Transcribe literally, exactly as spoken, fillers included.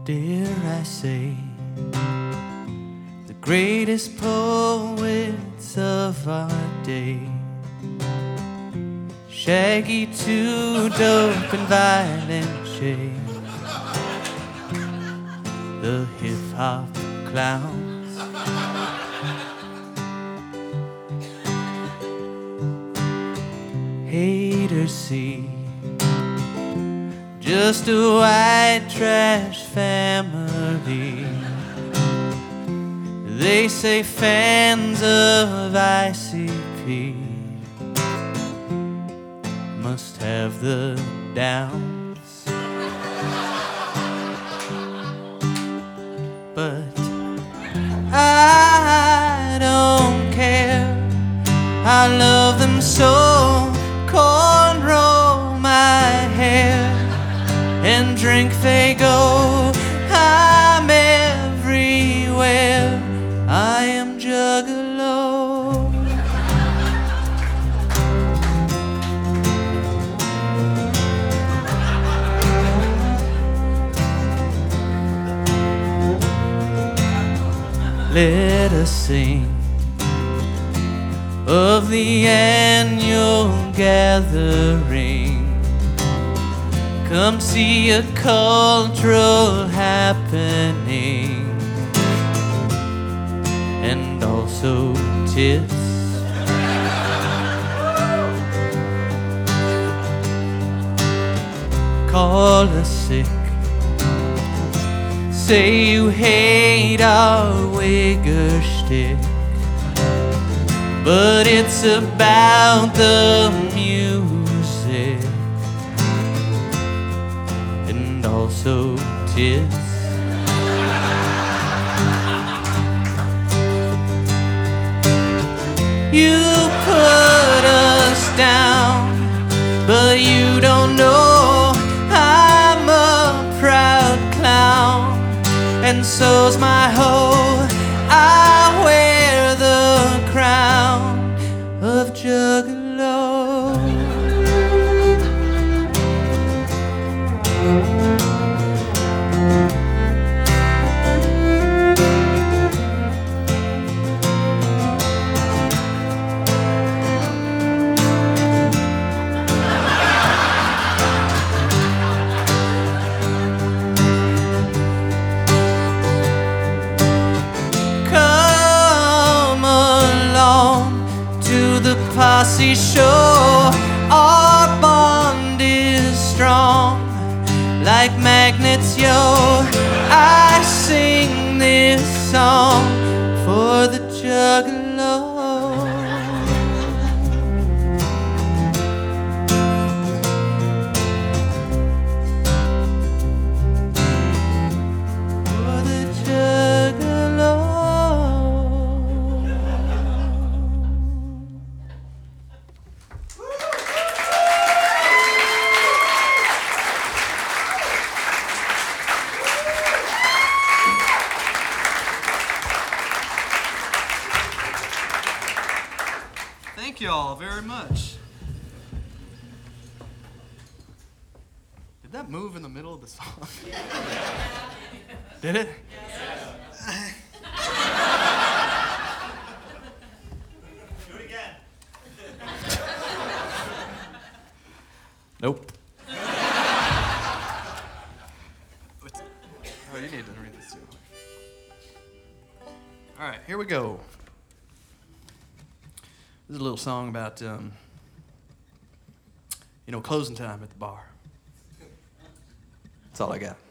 dare I say, the greatest poets of our day. Shaggy, too dope and violent shade, the hip-hop clowns. Haters see just a white trash family. They say fans of I C P must have the downs. But I don't care, I love them so. Cornrow my hair and drink Faygo. I'm everywhere, I am Juggalo. Let us sing of the annual gathering. Come see a cultural happening, and also tips. Call us sick, say you hate our wigger shtick, but it's about the music and also tits. You put us down, but you don't know I'm a proud clown, and so's my hoe. I wear the crown of Juggalo. Posse show, our bond is strong like magnets, yo. I sing this song for the Juggalo. For the Juggalo. Thank you all very much. Did that move in the middle of the song? Did it? Yes. Do it again. Nope. Oh, you need to read this too. All right, here we go. This is a little song about, um, you know, closing time at the bar. That's all I got.